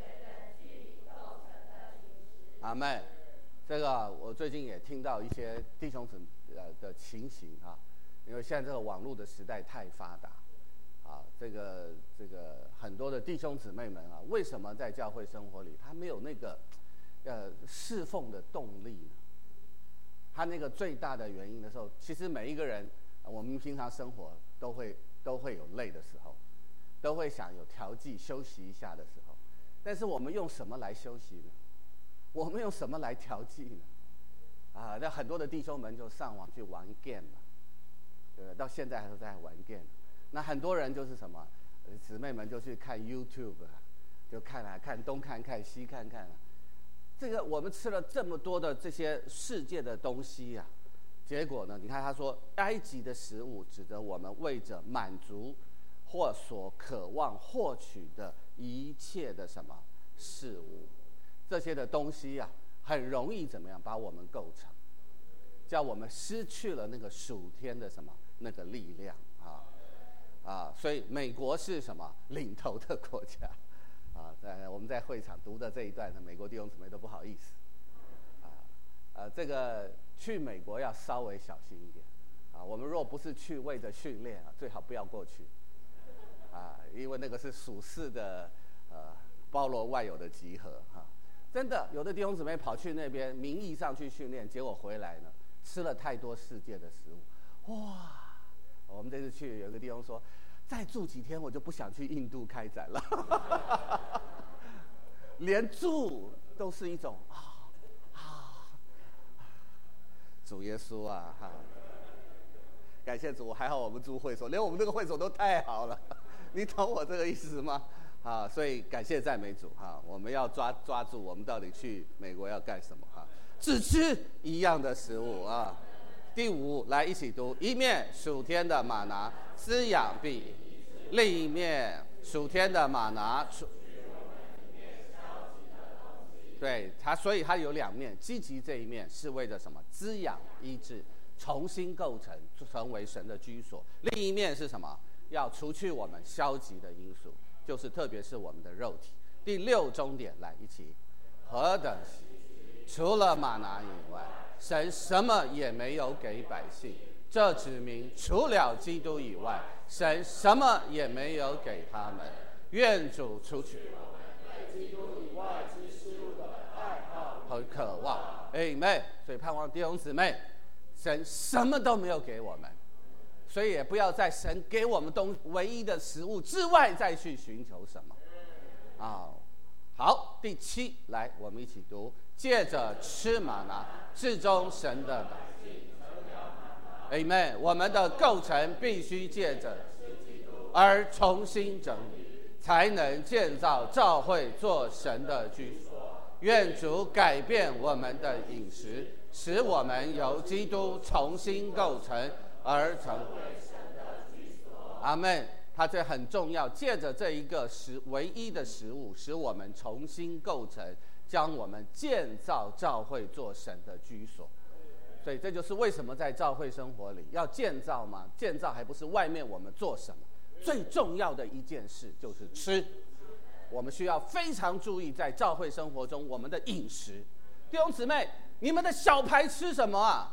阿们。这个我最近也听到一些弟兄姊呃的情形啊，因为现在这个网络的时代太发达，啊，这个这个很多的弟兄姊妹们啊，为什么在教会生活里他没有那个呃侍奉的动力呢？ 他那个最大的原因的时候，其实每一个人，我们平常生活都会都会有累的时候，都会想有调剂休息一下的时候，但是我们用什么来休息呢？我们用什么来调剂呢？啊，那很多的弟兄们就上网去玩 game 了，对不对？到现在还是在玩 game。那很多人就是什么，姊妹们就去看 YouTube， 就看啊看东看看西看看啊。这个我们吃了这么多的这些世界的东西呀、啊，结果呢？你看他说，埃及的食物指着我们为着满足或所渴望获取的一切的什么事物，这些的东西呀、啊，很容易怎么样把我们构成，叫我们失去了那个属天的什么那个力量啊啊！所以美国是什么领头的国家？啊，在我们在会场读的这一段呢，美国弟兄姊妹都不好意思，啊，呃，这个去美国要稍微小心一点，啊，我们若不是去为着训练啊，最好不要过去，啊，因为那个是属世的，呃，包罗万有的集合哈、啊，真的，有的弟兄姊妹跑去那边，名义上去训练，结果回来呢，吃了太多世界的食物，哇，我们这次去有个弟兄说。再住几天，我就不想去印度开展了。连住都是一种啊啊！主耶稣啊哈！感谢主，还好我们住会所，连我们这个会所都太好了，你懂我这个意思吗？啊，所以感谢赞美主哈！我们要抓抓住我们到底去美国要干什么哈？只吃一样的食物啊。第五，来一起读：一面属天的玛拿滋养必，另一面属天的玛拿，对它，所以它有两面。积极这一面是为了什么？滋养、医治、重新构成，成为神的居所。另一面是什么？要除去我们消极的因素，就是特别是我们的肉体。第六终点，来一起，何等除了玛拿以外，神什么也没有给百姓，这指明除了基督以外，神什么也没有给他们。愿主除去我们对基督以外之事物的爱好和渴望。Amen。所以盼望弟兄姊妹，神什么都没有给我们，所以也不要在神给我们东唯一的食物之外再去寻求什么。啊，好，第七，来，我们一起读。借着吃玛拿，至终神的百姓。Amen。我们的构成必须借着而重新整理，才能建造教会做神的居所。愿主改变我们的饮食，使我们由基督重新构成而成为神的居所。阿们。它这很重要，借着这一个食唯一的食物，使我们重新构成，将我们建造教会做神的居所。所以这就是为什么在教会生活里要建造嘛，建造还不是外面我们做什么，最重要的一件事就是吃。我们需要非常注意在教会生活中我们的饮食。弟兄姊妹，你们的小牌吃什么啊？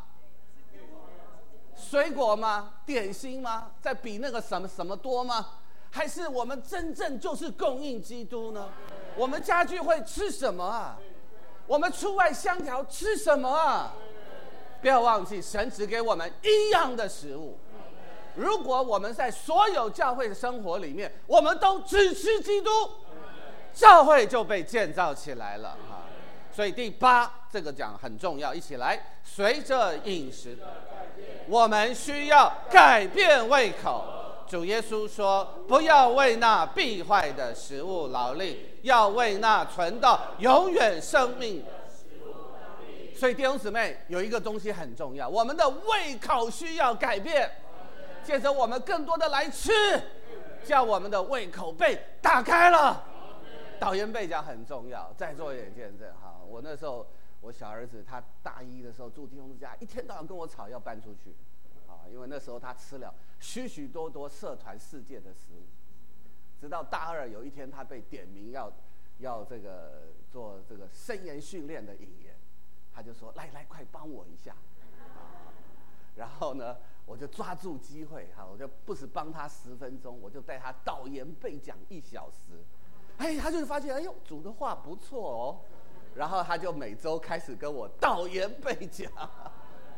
水果吗？点心吗？在比那个什么什么多吗？还是我们真正就是供应基督呢？我们家聚会吃什么啊？我们出外香条吃什么啊？不要忘记，神只给我们一样的食物。如果我们在所有教会的生活里面，我们都只吃基督，教会就被建造起来了哈。所以第八这个讲很重要，一起来，随着饮食，我们需要改变胃口。主耶稣说，不要为那必坏的食物劳力，要为那存到永远生命的食物劳力。所以弟兄姊妹，有一个东西很重要，我们的胃口需要改变，借着我们更多的来吃，叫我们的胃口被打开了。导言被讲很重要，再做一点见证哈。我那时候我小儿子他大一的时候住弟兄家，一天到晚跟我吵要搬出去，啊，因为那时候他吃了许许多多社团世界的食物，直到大二有一天他被点名要要这个做这个声言训练的引言，他就说来来快帮我一下，啊，然后呢我就抓住机会哈，我就不止帮他十分钟，我就带他导言背讲一小时。哎，他就发现，哎呦，主的话不错哦，然后他就每周开始跟我导言背讲，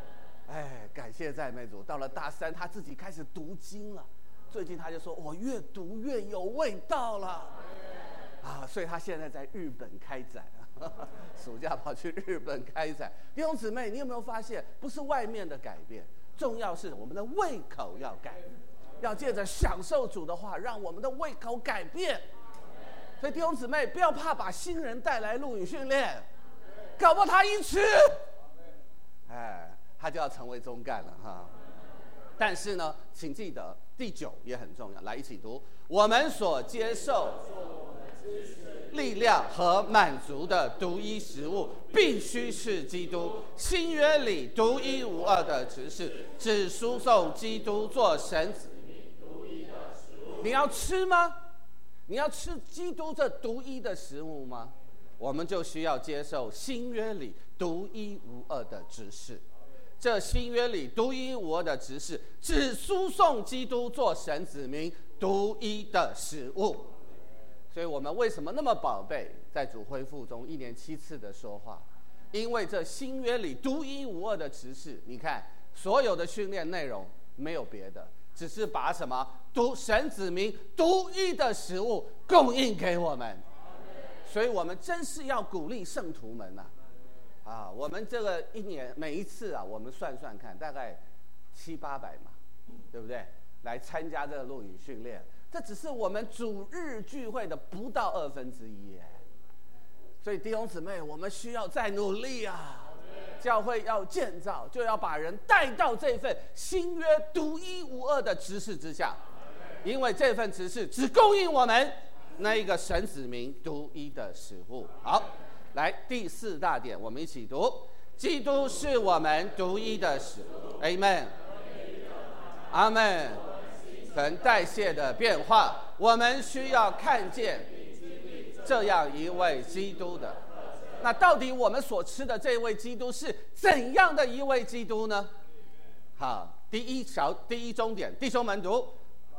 哎，感谢赞美主。到了大三，他自己开始读经了。最近他就说：“我越读越有味道了。”啊，所以他现在在日本开展，暑假跑去日本开展。弟兄姊妹，你有没有发现，不是外面的改变，重要是我们的胃口要改，要借着享受主的话，让我们的胃口改变。所以弟兄姊妹，不要怕把新人带来录影训练，搞不好他一吃，哎，他就要成为中干了哈。但是呢，请记得第九也很重要，来一起读：我们所接受力量和满足的独一食物，必须是基督。新约里独一无二的执事，只输送基督做神子民独一的食物。你要吃吗？你要吃基督这独一的食物吗？我们就需要接受新约里独一无二的执事。这新约里独一无二的执事，只输送基督做神子民独一的食物。所以我们为什么那么宝贝在主恢复中一年七次的说话？因为这新约里独一无二的执事，你看所有的训练内容没有别的，只是把什么独神子民独一的食物供应给我们。所以我们真是要鼓励圣徒们呐、啊，啊，我们这个一年每一次啊，我们算算看，大概七八百嘛，对不对？来参加这个录影训练，这只是我们主日聚会的不到二分之一耶。所以弟兄姊妹，我们需要再努力啊！教会要建造，就要把人带到这份新约独一无二的执事之下，因为这份执事只供应我们那一个神子民独一的食物。好，来第四大点，我们一起读：基督是我们独一的食物。Amen， 阿们。跟代谢的变化，我们需要看见这样一位基督的。那到底我们所吃的这位基督是怎样的一位基督呢？好，第一小第一中点，弟兄们读。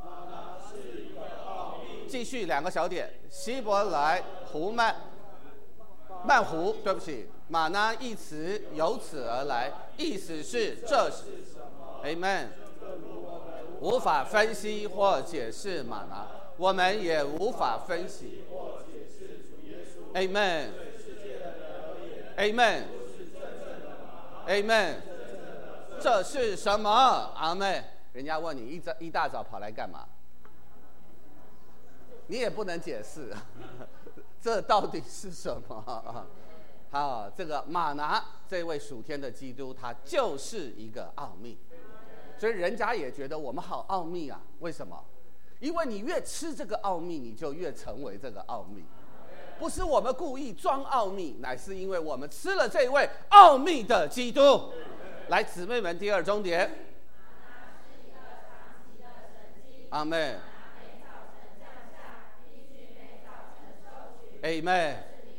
继续两个小点，希伯来胡曼曼胡，对不起，玛拿一词由此而来，意思是这是 Amen。无法分析或解释玛拿，我们也无法分析或解释主耶稣。Amen。Amen。Amen。这是什么？阿们。人家问你一早一大早跑来干嘛？你也不能解释，这到底是什么？好，这个玛拿这位属天的基督，他就是一个奥秘。所以人家也觉得我们好奥秘啊，为什么？因为你越吃这个奥秘，你就越成为这个奥秘。不是我们故意装奥秘，乃是因为我们吃了这位奥秘的基督。来，姊妹们，第二重点。阿们。Amen。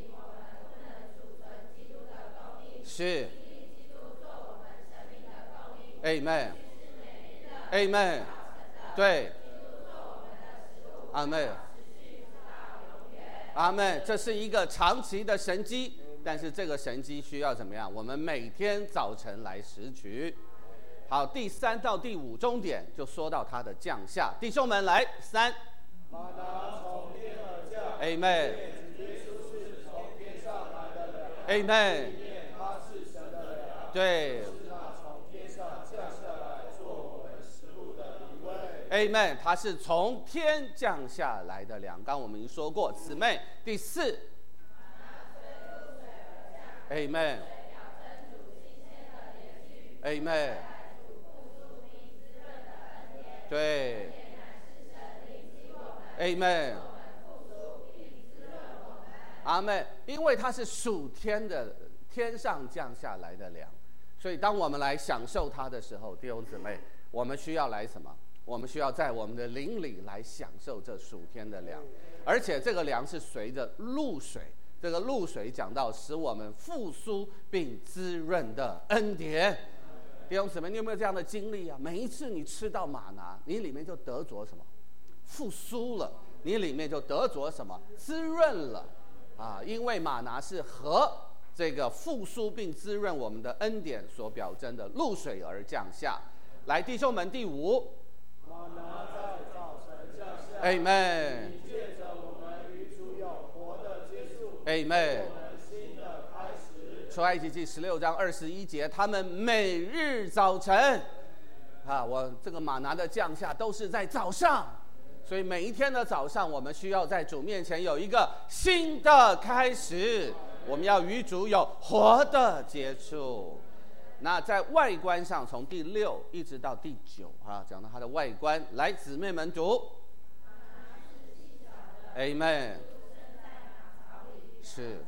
是。Amen。Amen， 对，阿们，阿们，这是一个长期的神迹，但是这个神迹需要怎么样？我们每天早晨来拾取。好，第三到第五终点就说到它的降下，弟兄们来，三， 玛拿从天而降 ，Amen， 耶稣是从天上来的粮 ，Amen， 他是神的粮， 对。Amen， 他是从天降下来的粮。刚我们已经说过，姊妹，第四 ，Amen， Amen， 对 ，Amen， 阿们，因为它是属天的，天上降下来的粮，所以当我们来享受它的时候，弟兄姊妹，我们需要来什么？我们需要在我们的灵里来享受这属天的粮，而且这个粮是随着露水，这个露水讲到使我们复苏并滋润的恩典。弟兄姊妹，你有没有这样的经历啊？每一次你吃到玛拿，你里面就得着什么？复苏了，你里面就得着什么？滋润了啊！因为玛拿是合这个复苏并滋润我们的恩典所表征的露水而降下。来，弟兄们，第五， 玛拿在早晨降下。 Amen。 借着我们与主有活的接触。 Amen。 新的开始。 出埃及记十六章二十一节，他们每日早晨，啊，我这个玛拿的降下都是在早上。所以每一天的早上，我们需要在主面前有一个新的开始，我们要与主有活的接触。那在外观上，从第六一直到第九啊，讲到它的外观，来，姊妹们读 ，Amen。是。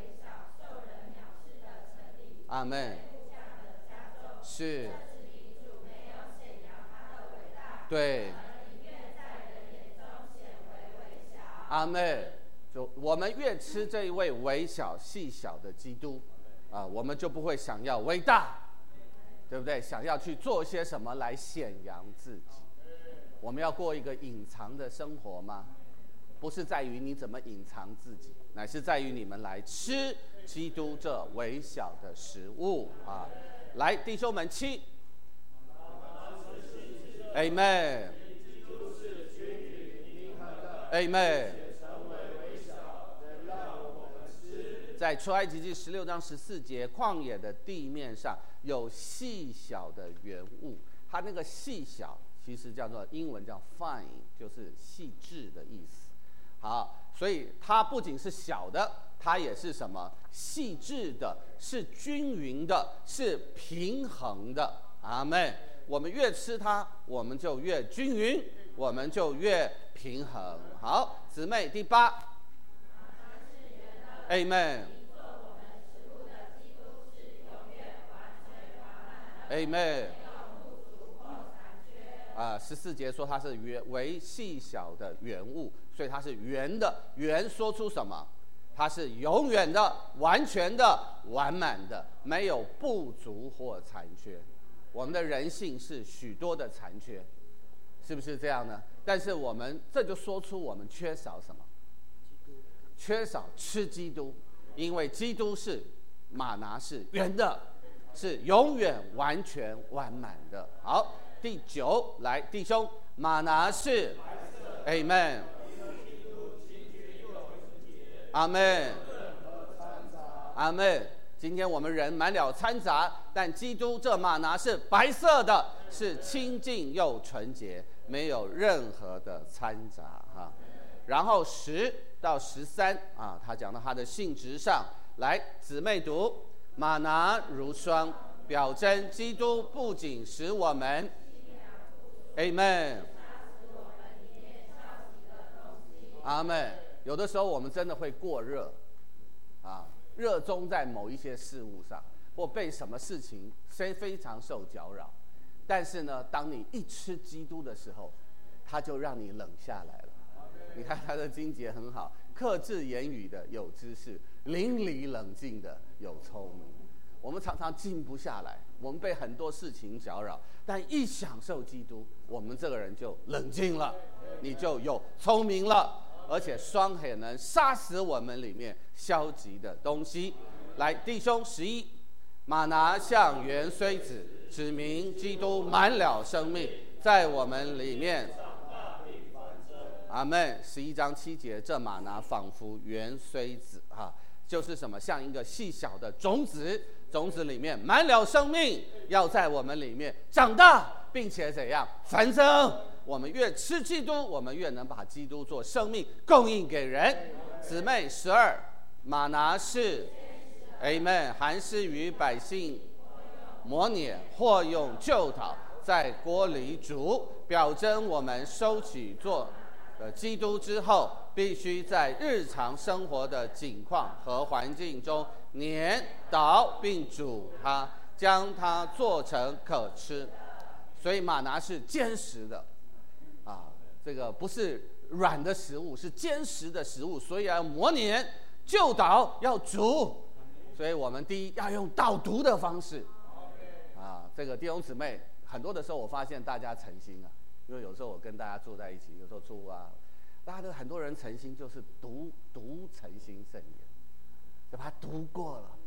阿门。是。对。阿们，就我们越吃这一位微小细小的基督，啊，我们就不会想要伟大，对不对？想要去做些什么来显扬自己。我们要过一个隐藏的生活吗？不是在于你怎么隐藏自己，乃是在于你们来吃基督这微小的食物啊！来，弟兄们，七 ，Amen。Amen。在出埃及记十六章十四节，旷野的地面上有细小的原物，它那个细小其实叫做英文叫 fine， 就是细致的意思。好，所以它不仅是小的，它也是什么？细致的，是均匀的，是平衡的。阿们。我们越吃它，我们就越均匀，我们就越平衡。好，姊妹，第八 ，Amen。Amen。啊，十四节说它是圆为细小的原物，所以它是圆的。圆说出什么？它是永远的、完全的、完满的，没有不足或残缺。我们的人性是许多的残缺，是不是这样呢？但是我们这就说出我们缺少什么？缺少吃基督，因为基督是玛拿是圆的，是永远完全完满的。好，第九，来，弟兄，玛拿是 Amen。阿们，阿们。今天我们人满了掺杂，但基督这玛拿是白色的，是清净又纯洁，没有任何的掺杂哈。然后十到十三啊，他讲到他的性质上来，姊妹读，玛拿如霜，表征基督不仅使我们 ，Amen， 阿们。有的时候我们真的会过热，啊。热衷在某一些事物上，或被什么事情非非常受搅扰，但是呢，当你一吃基督的时候，他就让你冷下来了。你看他的经节很好，克制言语的有知识，邻里冷静的有聪明。我们常常静不下来，我们被很多事情搅扰，但一享受基督，我们这个人就冷静了，你就有聪明了。而且霜也能杀死我们里面消极的东西。来，弟兄，十一，玛拿像原虽子，指明基督满了生命，在我们里面。阿们。十一章七节，这玛拿仿佛原虽子啊，就是什么？像一个细小的种子，种子里面满了生命，要在我们里面长大，并且怎样繁增。我们越吃基督，我们越能把基督做生命供应给人。姊妹，十二，玛拿是 Amen， 含施于百姓磨碾，或用旧陶在锅里煮，表征我们收取做呃基督之后，必须在日常生活的景况和环境中碾捣并煮它，将它做成可吃。所以玛拿是坚实的。啊，这个不是软的食物，是坚实的食物，所以要磨碾、就捣，要煮。所以我们第一要用导读的方式。啊，这个弟兄姊妹，很多的时候我发现大家诚心啊，因为有时候我跟大家坐在一起，有时候出啊，大家的很多人诚心就是读读诚心圣言，就把它读过了，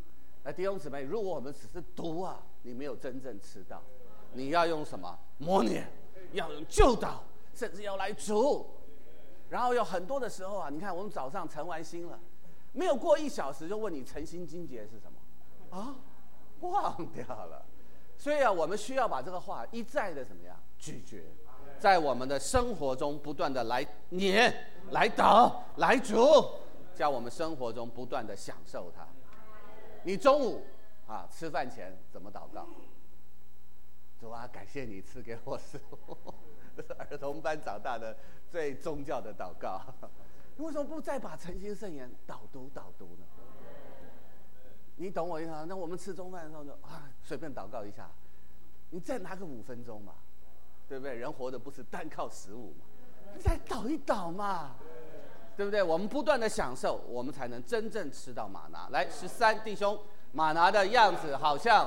那弟兄姊妹，如果我们只是读啊，你没有真正吃到，你要用什么模拟？要用就导，甚至要来煮。然后有很多的时候啊，你看我们早上晨完心了，没有过一小时就问你晨星经节是什么啊？忘掉了。所以啊，我们需要把这个话一再的怎么样咀嚼，在我们的生活中不断的来碾、来捣、来煮，叫我们生活中不断的享受它。你中午啊吃饭前怎么祷告？主啊，感谢你赐给我食物。这是儿童班长大的最宗教的祷告。你为什么不再把诚心圣言导读导读呢？你懂我意思吗？那我们吃中饭的时候就啊，随便祷告一下，你再拿个五分钟嘛，对不对？人活的不是单靠食物嘛，你再祷一祷嘛，对不对？我们不断的享受，我们才能真正吃到玛拿。来，十三弟兄，玛拿的样子好像。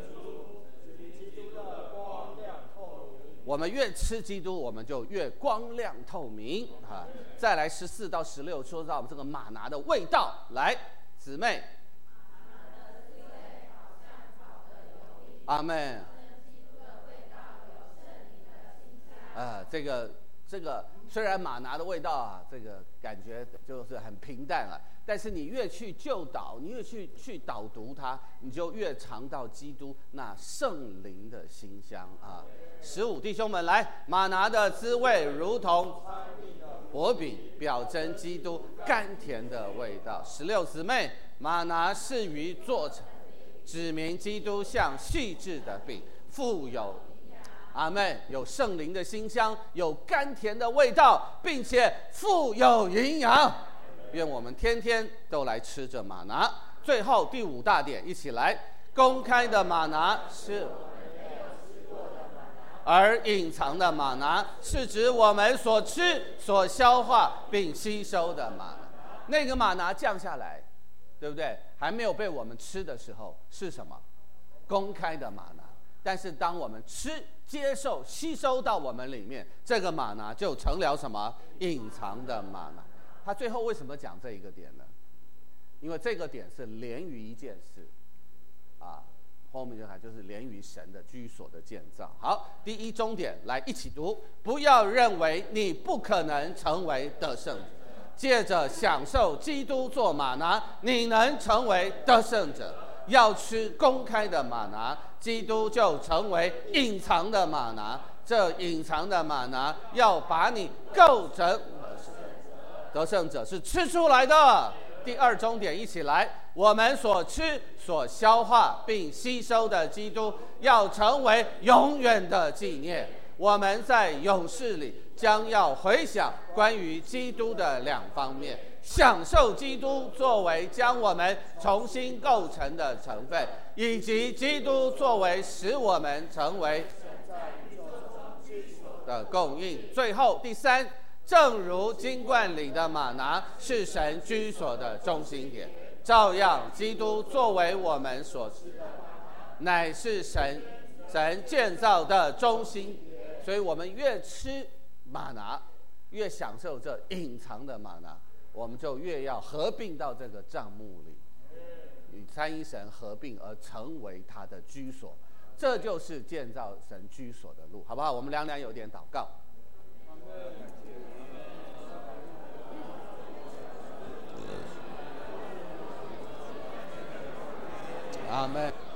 我们越吃基督，我们就越光亮透明啊！再来十四到十六，说到我们这个玛拿的味道。来，姊妹，阿们。啊，这个这个虽然玛拿的味道啊，这个感觉就是很平淡啊，但是你越去就导，你越去去导读它，你就越尝到基督那圣灵的馨香啊！十五弟兄们来，玛拿的滋味如同薄饼，表征基督甘甜的味道。十六姊妹，玛拿是于做成，指明基督像细致的饼，富有阿们，有圣灵的馨香，有甘甜的味道，并且富有营养。愿我们天天都来吃这玛拿。最后第五大点，一起来，公开的玛拿是。而隐藏的玛拿是指我们所吃、所消化并吸收的玛拿。那个玛拿降下来，对不对？还没有被我们吃的时候是什么？公开的玛拿。但是当我们吃、接受、吸收到我们里面，这个玛拿就成了什么？隐藏的玛拿。他最后为什么讲这一个点呢？因为这个点是连于一件事，啊。后面就看就是连于神的居所的建造。好，第一终点来一起读，不要认为你不可能成为得胜者，借着享受基督做玛拿，你能成为得胜者。要吃公开的玛拿，基督就成为隐藏的玛拿，这隐藏的玛拿要把你构成得胜者，是吃出来的。第二终点一起来，我们所吃、所消化并吸收的基督，要成为永远的纪念。我们在永世里将要回想关于基督的两方面：享受基督作为将我们重新构成的成分，以及基督作为使我们成为的供应。最后第三，正如金罐里的玛拿是神居所的中心点，照样基督作为我们所吃的，乃是神神建造的中心。所以我们越吃玛拿，越享受这隐藏的玛拿，我们就越要合并到这个帐幕里，与三一神合并而成为他的居所。这就是建造神居所的路，好不好？我们两两有点祷告。阿们。